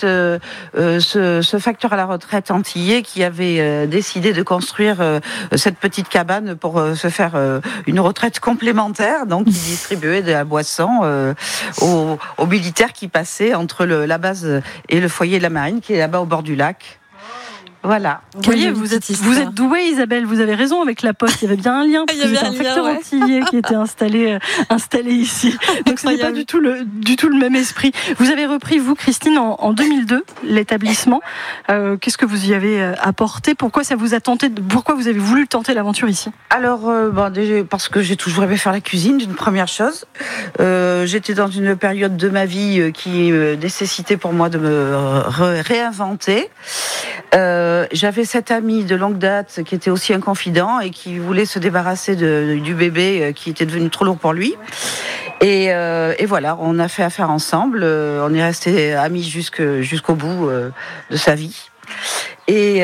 ce facteur à la retraite antillais qui avait décidé de construire cette petite cabane pour se faire une retraite complémentaire. Donc, il distribuait de la boisson aux militaires qui passaient entre la base et le foyer de la marine qui est là-bas au bord du lac. Voilà. Vous voyez, vous êtes douée, Isabelle, vous avez raison avec la Poste. Il y avait bien un lien. Il y avait un facteur lien, antillais qui était installé ici. Donc ce n'est pas du tout le même esprit. Vous avez repris, vous, Christine, en 2002, l'établissement. Qu'est-ce que vous y avez apporté ? Pourquoi ça vous a tenté ? Pourquoi vous avez voulu tenter l'aventure ici ? Alors, déjà, parce que j'ai toujours aimé faire la cuisine, d'une première chose. J'étais dans une période de ma vie qui nécessitait pour moi de me réinventer. J'avais cet ami de longue date qui était aussi un confident et qui voulait se débarrasser du bébé qui était devenu trop lourd pour lui. Et voilà, on a fait affaire ensemble. On est restés amis jusqu'au bout de sa vie. Et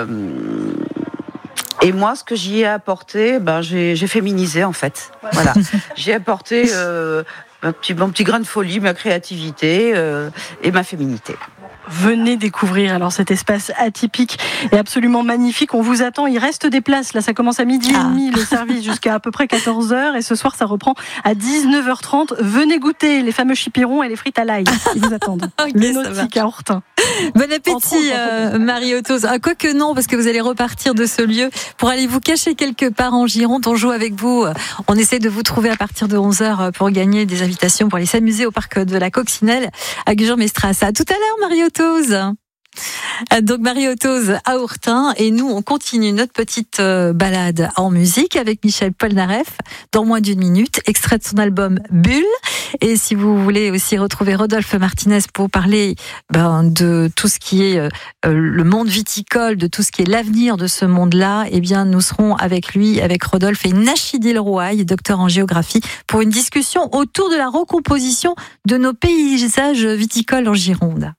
moi, ce que j'y ai apporté, j'ai féminisé en fait. Voilà, j'ai apporté mon petit grain de folie, ma créativité et ma féminité. Venez découvrir alors cet espace atypique et absolument magnifique. On vous attend, il reste des places. Là, ça commence à 12h30 le service jusqu'à à peu près 14h et ce soir, ça reprend à 19h30. Venez goûter les fameux chipirons et les frites à l'ail. Ils vous attendent. Okay, les Nautiques à Ourtin. Bon appétit, Marie Ottoz. Quoique non, parce que vous allez repartir de ce lieu pour aller vous cacher quelque part en Gironde. On joue avec vous. On essaie de vous trouver à partir de 11h pour gagner des invitations pour aller s'amuser au parc de la Coccinelle à Gujan-Mestras. À tout à l'heure, Marie Ottoz. Donc Marie Ottoz à Ourtin et nous on continue notre petite balade en musique avec Michel Polnareff dans moins d'une minute, extrait de son album Bulle. Et si vous voulez aussi retrouver Rodolphe Martinez pour parler de tout ce qui est le monde viticole, de tout ce qui est l'avenir de ce monde-là, eh bien nous serons avec lui, avec Rodolphe et Nachidil Rouaille, docteur en géographie, pour une discussion autour de la recomposition de nos paysages viticoles en Gironde.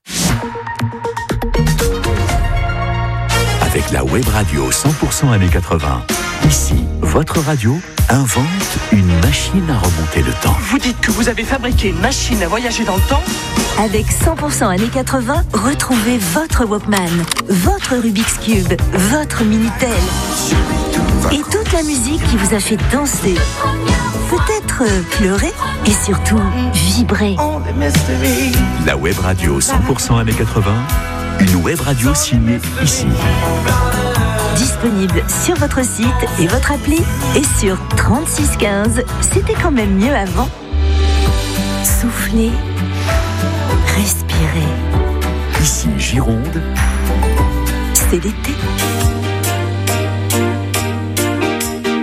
Avec la web radio 100% années 80. Ici, votre radio invente une machine à remonter le temps. Vous dites que vous avez fabriqué une machine à voyager dans le temps ? Avec 100% années 80, retrouvez votre Walkman, votre Rubik's Cube, votre Minitel. Et toute la musique qui vous a fait danser, peut-être pleurer et surtout vibrer. La web radio 100% années 80. Une web radio signée ici. Disponible sur votre site et votre appli et sur 3615. C'était quand même mieux avant. Soufflez, respirez. Ici Gironde. C'est l'été.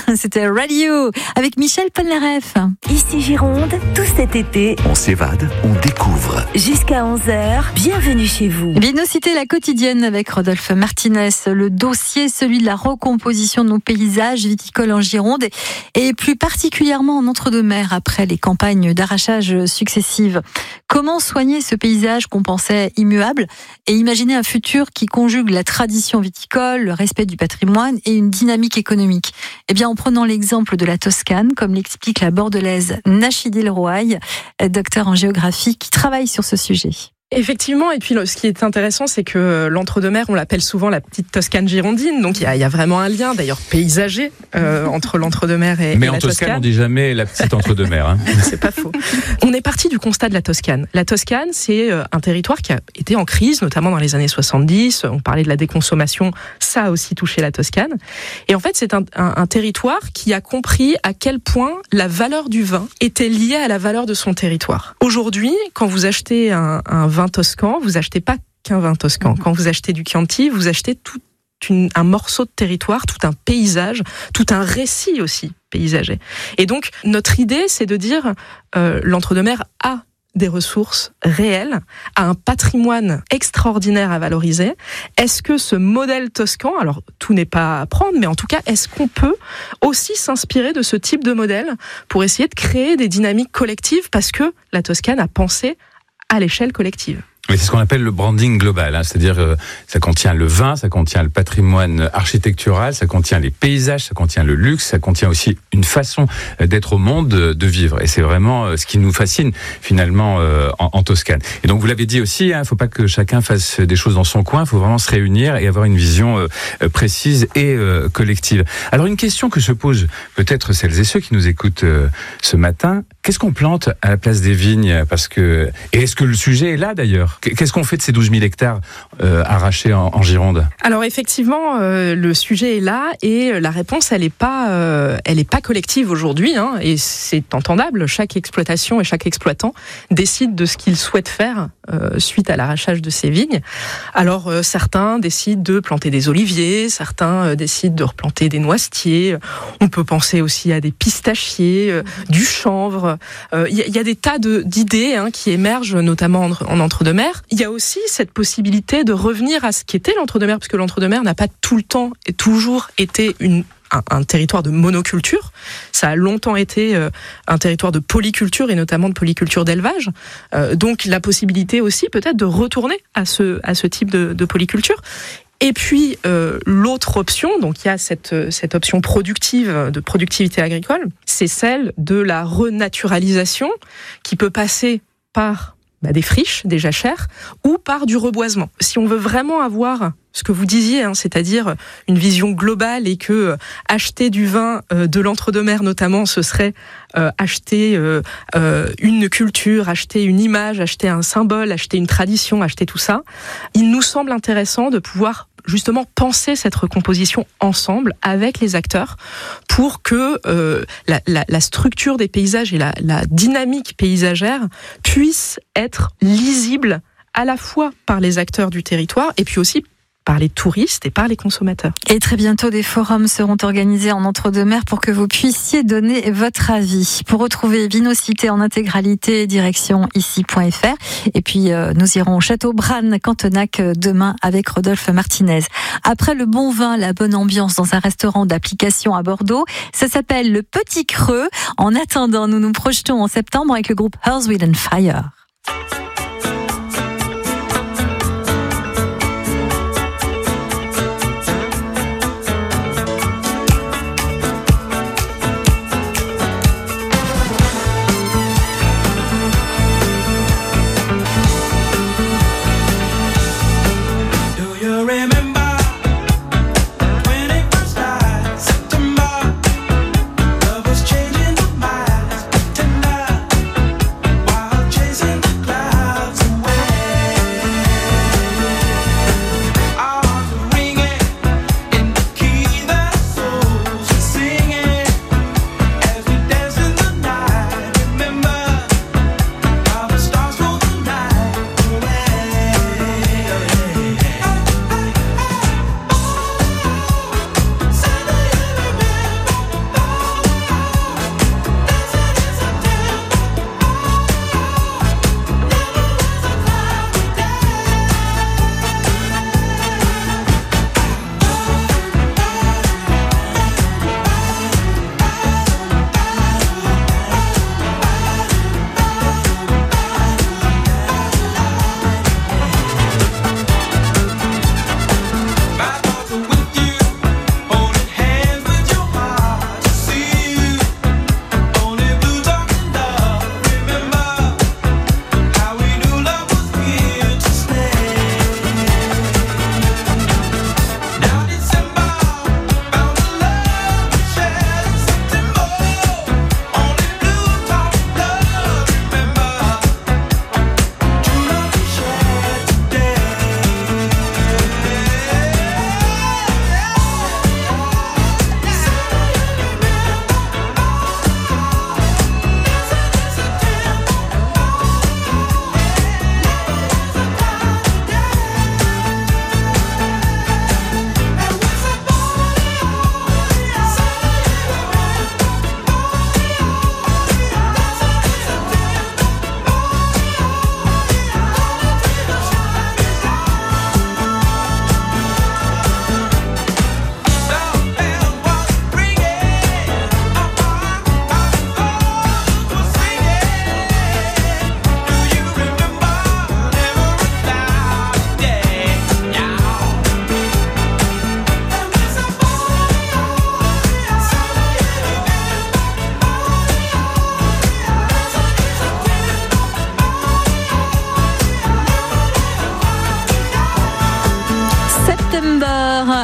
C'était Radio avec Michel Polnareff. Ici Gironde, tout cet été. On s'évade, on découvre. Jusqu'à 11h, bienvenue chez vous. Vinocité la quotidienne avec Rodolphe Martinez. Le dossier, celui de la recomposition de nos paysages viticoles en Gironde et plus particulièrement en Entre-deux-Mers après les campagnes d'arrachage successives. Comment soigner ce paysage qu'on pensait immuable et imaginer un futur qui conjugue la tradition viticole, le respect du patrimoine et une dynamique économique? Eh bien, en prenant l'exemple de la Toscane, comme l'explique la bordelaise Nachidil Roaille, docteur en géographie, qui travaille sur ce sujet. Effectivement, et puis ce qui est intéressant, c'est que l'Entre-deux-Mers, on l'appelle souvent la petite Toscane girondine, donc il y a vraiment un lien, d'ailleurs paysager, entre l'Entre-deux-Mers et la Toscane. Mais en Toscane, on dit jamais la petite Entre-deux-Mers. Hein. C'est pas faux. On est parti du constat de la Toscane. La Toscane, c'est un territoire qui a été en crise, notamment dans les années 70. On parlait de la déconsommation, ça a aussi touché la Toscane. Et en fait, c'est un territoire qui a compris à quel point la valeur du vin était liée à la valeur de son territoire. Aujourd'hui, quand vous achetez un vin toscan, vous achetez pas qu'un vin toscan. Quand vous achetez du Chianti, vous achetez un morceau de territoire, tout un paysage, tout un récit aussi paysager. Et donc, notre idée, c'est de dire l'Entre-deux-Mers a des ressources réelles, a un patrimoine extraordinaire à valoriser. Est-ce que ce modèle toscan, alors tout n'est pas à prendre, mais en tout cas, est-ce qu'on peut aussi s'inspirer de ce type de modèle pour essayer de créer des dynamiques collectives, parce que la Toscane a pensé à l'échelle collective. Mais c'est ce qu'on appelle le branding global, hein. C'est-à-dire ça contient le vin, ça contient le patrimoine architectural, ça contient les paysages, ça contient le luxe, ça contient aussi une façon d'être au monde, de vivre. Et c'est vraiment ce qui nous fascine finalement en Toscane. Et donc vous l'avez dit aussi, il ne faut pas que chacun fasse des choses dans son coin, il faut vraiment se réunir et avoir une vision précise et collective. Alors une question que se posent peut-être celles et ceux qui nous écoutent ce matin, qu'est-ce qu'on plante à la place des vignes ? Et est-ce que le sujet est là d'ailleurs ? Qu'est-ce qu'on fait de ces 12 000 hectares arrachés en Gironde ? Alors effectivement, le sujet est là et la réponse, elle est pas collective aujourd'hui, hein, et c'est entendable. Chaque exploitation et chaque exploitant décide de ce qu'il souhaite faire suite à l'arrachage de ses vignes. Alors certains décident de planter des oliviers, certains décident de replanter des noisetiers. On peut penser aussi à des pistachiers, du chanvre. Il y a des tas d'idées qui émergent, notamment en Entre-deux-Mers. Il y a aussi cette possibilité de revenir à ce qu'était l'Entre-deux-Mers, parce que l'Entre-deux-Mers n'a pas tout le temps et toujours été un territoire de monoculture. Ça a longtemps été un territoire de polyculture, et notamment de polyculture d'élevage. Donc la possibilité aussi peut-être de retourner à ce type de polyculture. Et puis l'autre option, donc il y a cette option productive, de productivité agricole, c'est celle de la renaturalisation, qui peut passer par des friches, des jachères, ou par du reboisement. Si on veut vraiment avoir ce que vous disiez, c'est-à-dire une vision globale, et que acheter du vin de l'Entre-deux-Mers notamment, ce serait acheter une culture, acheter une image, acheter un symbole, acheter une tradition, acheter tout ça, il nous semble intéressant de pouvoir justement penser cette recomposition ensemble avec les acteurs pour que la structure des paysages et la dynamique paysagère puissent être lisibles à la fois par les acteurs du territoire et puis aussi par les touristes et par les consommateurs. Et très bientôt, des forums seront organisés en Entre-deux-Mers pour que vous puissiez donner votre avis. Pour retrouver Vinocité en intégralité, direction ici.fr. Et puis, nous irons au Château Branne-Cantenac demain avec Rodolphe Martinez. Après le bon vin, la bonne ambiance dans un restaurant d'application à Bordeaux, ça s'appelle le Petit Creux. En attendant, nous nous projetons en septembre avec le groupe Earth, Wind & Fire. Chasing the clouds.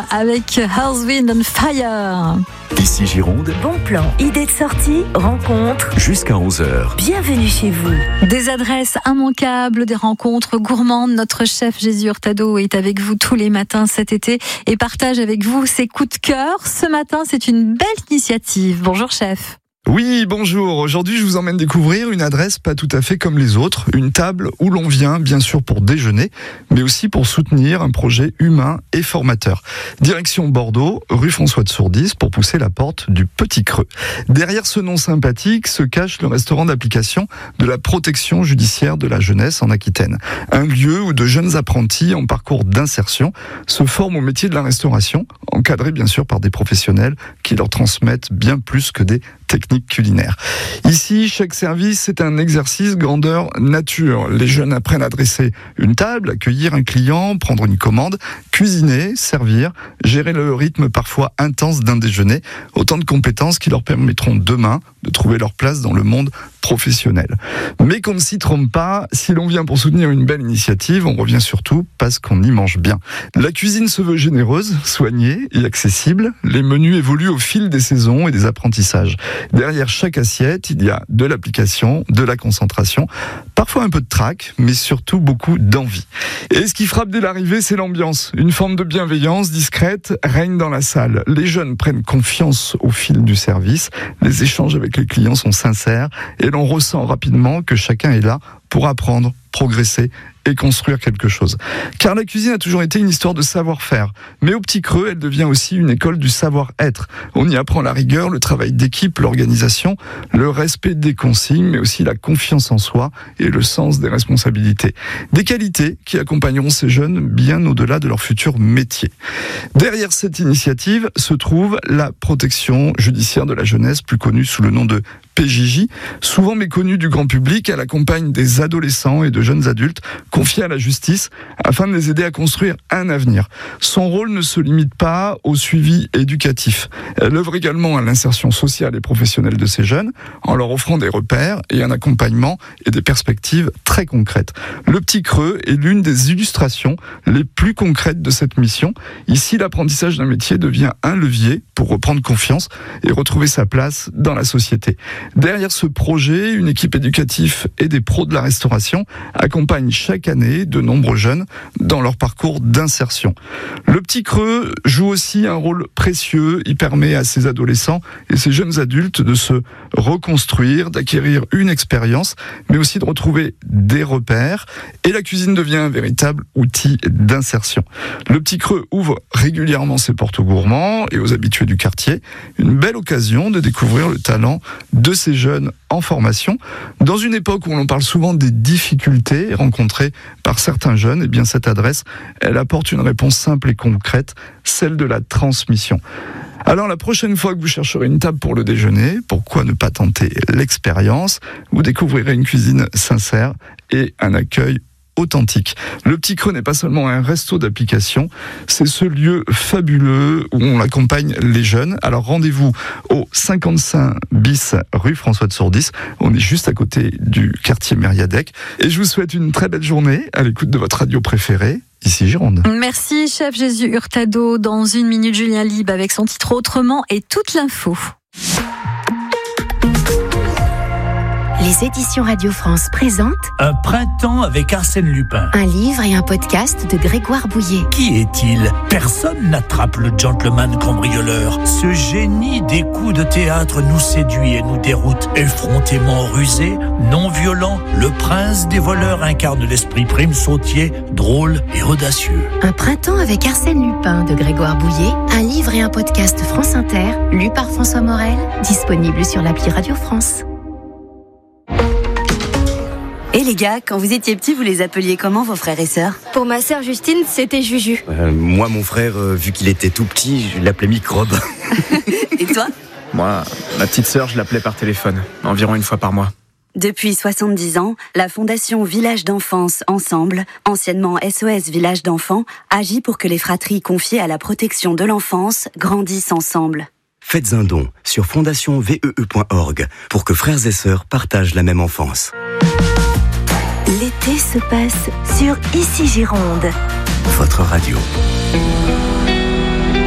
avec Earth, Wind and Fire. Ici Gironde. Bon plan, idée de sortie, rencontre. Jusqu'à 11h. Bienvenue chez vous. Des adresses immanquables, des rencontres gourmandes. Notre chef Jésus Hurtado est avec vous tous les matins cet été et partage avec vous ses coups de cœur. Ce matin, c'est une belle initiative. Bonjour chef. Oui, bonjour. Aujourd'hui, je vous emmène découvrir une adresse pas tout à fait comme les autres. Une table où l'on vient, bien sûr, pour déjeuner, mais aussi pour soutenir un projet humain et formateur. Direction Bordeaux, rue François de Sourdis, pour pousser la porte du Petit Creux. Derrière ce nom sympathique se cache le restaurant d'application de la protection judiciaire de la jeunesse en Aquitaine. Un lieu où de jeunes apprentis en parcours d'insertion se forment au métier de la restauration, encadrés bien sûr par des professionnels qui leur transmettent bien plus que des techniques culinaires. Ici, chaque service est un exercice grandeur nature. Les jeunes apprennent à dresser une table, accueillir un client, prendre une commande, cuisiner, servir, gérer le rythme parfois intense d'un déjeuner. Autant de compétences qui leur permettront demain de trouver leur place dans le monde professionnel. Mais qu'on ne s'y trompe pas, si l'on vient pour soutenir une belle initiative, on revient surtout parce qu'on y mange bien. La cuisine se veut généreuse, soignée et accessible. Les menus évoluent au fil des saisons et des apprentissages. Derrière chaque assiette, il y a de l'application, de la concentration, parfois un peu de trac, mais surtout beaucoup d'envie. Et ce qui frappe dès l'arrivée, c'est l'ambiance. Une forme de bienveillance discrète règne dans la salle. Les jeunes prennent confiance au fil du service. Les échanges avec les clients sont sincères et l'on ressent rapidement que chacun est là pour apprendre, progresser et construire quelque chose. Car la cuisine a toujours été une histoire de savoir-faire. Mais au Petit Creux, elle devient aussi une école du savoir-être. On y apprend la rigueur, le travail d'équipe, l'organisation, le respect des consignes, mais aussi la confiance en soi et le sens des responsabilités. Des qualités qui accompagneront ces jeunes bien au-delà de leur futur métier. Derrière cette initiative se trouve la protection judiciaire de la jeunesse, plus connue sous le nom de PJJ. Souvent méconnue du grand public, elle accompagne des adolescents et de jeunes adultes confiés à la justice afin de les aider à construire un avenir. Son rôle ne se limite pas au suivi éducatif. Elle œuvre également à l'insertion sociale et professionnelle de ces jeunes en leur offrant des repères et un accompagnement et des perspectives très concrètes. Le Petit Creux est l'une des illustrations les plus concrètes de cette mission. Ici, l'apprentissage d'un métier devient un levier pour reprendre confiance et retrouver sa place dans la société. Derrière ce projet, une équipe éducative et des pros de la restauration accompagnent chaque année de nombreux jeunes dans leur parcours d'insertion. Le Petit Creux joue aussi un rôle précieux. Il permet à ces adolescents et ces jeunes adultes de se reconstruire, d'acquérir une expérience, mais aussi de retrouver des repères. Et la cuisine devient un véritable outil d'insertion. Le Petit Creux ouvre régulièrement ses portes aux gourmands et aux habitués du quartier. Une belle occasion de découvrir le talent de ces jeunes en formation. Dans une époque où l'on parle souvent des difficultés rencontrées par certains jeunes, eh bien cette adresse, elle apporte une réponse simple et concrète, celle de la transmission. Alors la prochaine fois que vous chercherez une table pour le déjeuner, pourquoi ne pas tenter l'expérience? Vous découvrirez une cuisine sincère et un accueil authentique. Le Petit Creux n'est pas seulement un resto d'application, c'est ce lieu fabuleux où on accompagne les jeunes. Alors rendez-vous au 55 bis rue François de Sourdis. On est juste à côté du quartier Mériadec. Et je vous souhaite une très belle journée à l'écoute de votre radio préférée. Ici Gironde. Merci chef Jésus Hurtado. Dans une minute, Julien Libre avec son titre Autrement et toute l'info. Les éditions Radio France présentent Un printemps avec Arsène Lupin. un livre et un podcast de Grégoire Bouillet. Qui est-il? Personne n'attrape le gentleman cambrioleur. Ce génie des coups de théâtre nous séduit et nous déroute. Effrontément rusé, non violent, le prince des voleurs incarne l'esprit prime sautier, drôle et audacieux. Un printemps avec Arsène Lupin de Grégoire Bouillet, un livre et un podcast France Inter, lu par François Morel, disponible sur l'appli Radio France. Et les gars, quand vous étiez petits, vous les appeliez comment vos frères et sœurs? Pour ma sœur Justine, c'était Juju. Moi, mon frère, vu qu'il était tout petit, je l'appelais Microbe. Et toi? Moi, ma petite sœur, je l'appelais par téléphone, environ une fois par mois. Depuis 70 ans, la Fondation Village d'Enfance Ensemble, anciennement SOS Village d'Enfants, agit pour que les fratries confiées à la protection de l'enfance grandissent ensemble. Faites un don sur fondationvee.org pour que frères et sœurs partagent la même enfance. L'été se passe sur Ici Gironde. Votre radio.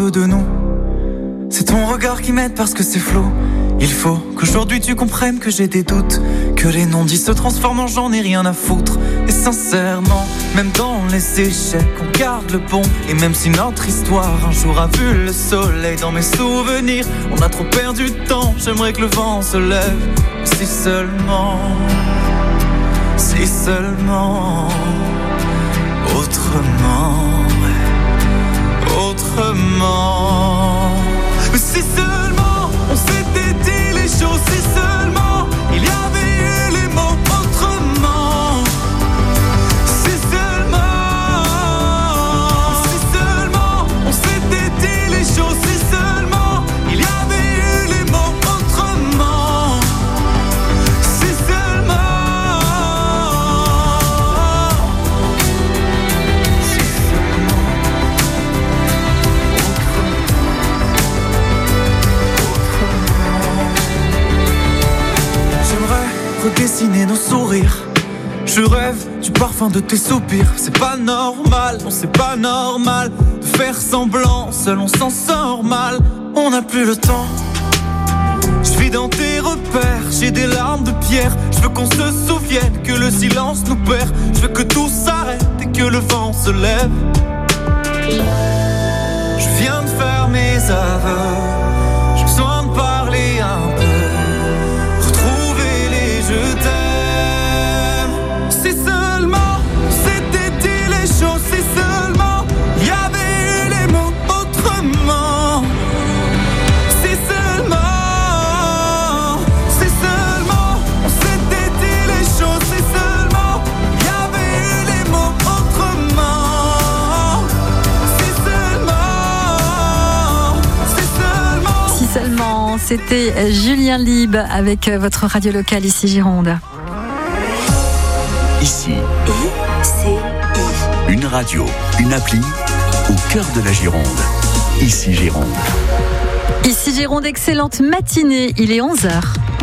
veux de nous. C'est ton regard qui m'aide parce que c'est flou. Il faut qu'aujourd'hui tu comprennes que j'ai des doutes, que les non-dits se transforment en j'en ai rien à foutre. Et sincèrement, même dans les échecs, on garde le pont. Et même si notre histoire un jour a vu le soleil dans mes souvenirs, on a trop perdu de temps, j'aimerais que le vent se lève. Si seulement, autrement, autrement. Mais si seulement on s'était dit les choses, si seulement il y avait eu les mots autrement. Si seulement on s'était dit les choses, si seulement il y avait eu les mots autrement. Si seulement. Redessiner nos sourires. Je rêve du parfum de tes soupirs. C'est pas normal, non c'est pas normal de faire semblant, seul on s'en sort mal. On n'a plus le temps. Je vis dans tes repères, j'ai des larmes de pierre. Je veux qu'on se souvienne que le silence nous perd. Je veux que tout s'arrête et que le vent se lève. Je viens de faire mes aveux, j'ai besoin de parler un peu. Je t'aime. Si seulement c'était dit les choses, si seulement il y avait eu les mots autrement. Si seulement on s'était dit les choses, si seulement il y avait eu les mots autrement. Si seulement, c'était Julien Lieb avec votre radio locale ici Gironde. Ici, une radio, une appli au cœur de la Gironde. Ici Gironde. Ici Gironde, excellente matinée, il est 11h.